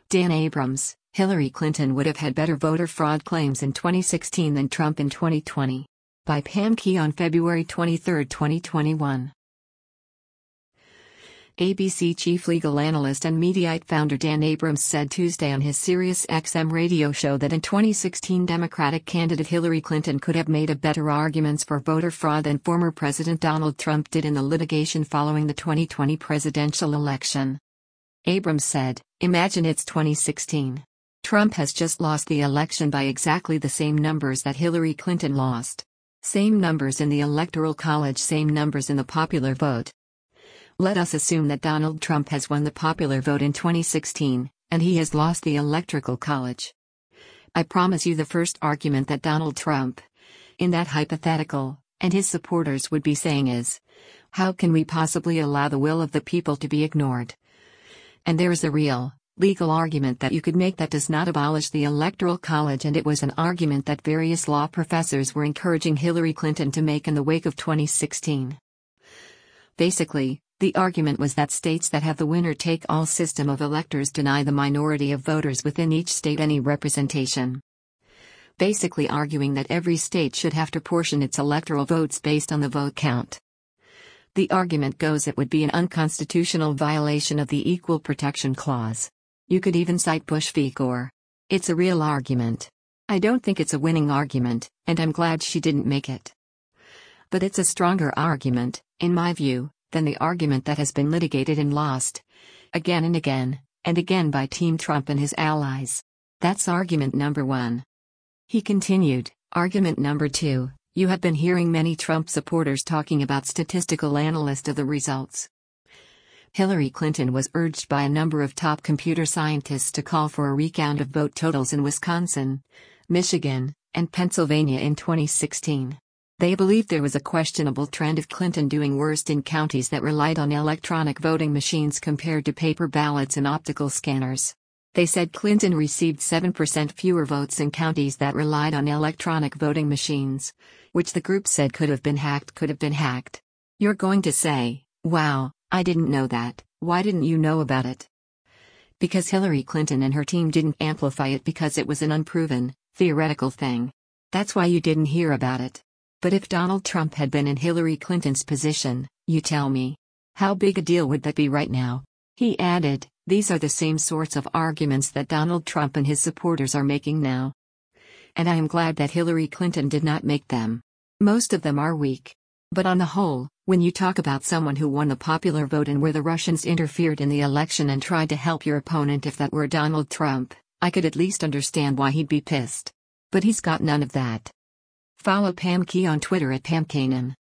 Dan Abrams, Hillary Clinton would have had better voter fraud claims in 2016 than Trump in 2020. By Pam Key on February 23, 2021. ABC chief legal analyst and Mediaite founder Dan Abrams said Tuesday on his SiriusXM radio show that in 2016 Democratic candidate Hillary Clinton could have made a better arguments for voter fraud than former President Donald Trump did in the litigation following the 2020 presidential election. Abrams said, "Imagine it's 2016. Trump has just lost the election by exactly the same numbers that Hillary Clinton lost. Same numbers in the Electoral College, same numbers in the popular vote. Let us assume that Donald Trump has won the popular vote in 2016, and he has lost the Electoral College. I promise you the first argument that Donald Trump, in that hypothetical, and his supporters would be saying is, how can we possibly allow the will of the people to be ignored? And there is a real, legal argument that you could make that does not abolish the Electoral College, and it was an argument that various law professors were encouraging Hillary Clinton to make in the wake of 2016. Basically, the argument was that states that have the winner-take-all system of electors deny the minority of voters within each state any representation. Basically arguing that every state should have to portion its electoral votes based on the vote count. The argument goes it would be an unconstitutional violation of the Equal Protection Clause. You could even cite Bush v. Gore. It's a real argument. I don't think it's a winning argument, and I'm glad she didn't make it. But it's a stronger argument, in my view, than the argument that has been litigated and lost again and again, and again by Team Trump and his allies. That's argument number one." He continued, "Argument number two, you have been hearing many Trump supporters talking about statistical analysts of the results. Hillary Clinton was urged by a number of top computer scientists to call for a recount of vote totals in Wisconsin, Michigan, and Pennsylvania in 2016. They believed there was a questionable trend of Clinton doing worst in counties that relied on electronic voting machines compared to paper ballots and optical scanners. They said Clinton received 7% fewer votes in counties that relied on electronic voting machines, which the group said could have been hacked. You're going to say, wow, I didn't know that, why didn't you know about it? Because Hillary Clinton and her team didn't amplify it because it was an unproven, theoretical thing. That's why you didn't hear about it. But if Donald Trump had been in Hillary Clinton's position, you tell me, how big a deal would that be right now?" He added, "These are the same sorts of arguments that Donald Trump and his supporters are making now. And I am glad that Hillary Clinton did not make them. Most of them are weak. But on the whole, when you talk about someone who won the popular vote and where the Russians interfered in the election and tried to help your opponent, if that were Donald Trump, I could at least understand why he'd be pissed. But he's got none of that." Follow Pam Key on Twitter at PamKanan.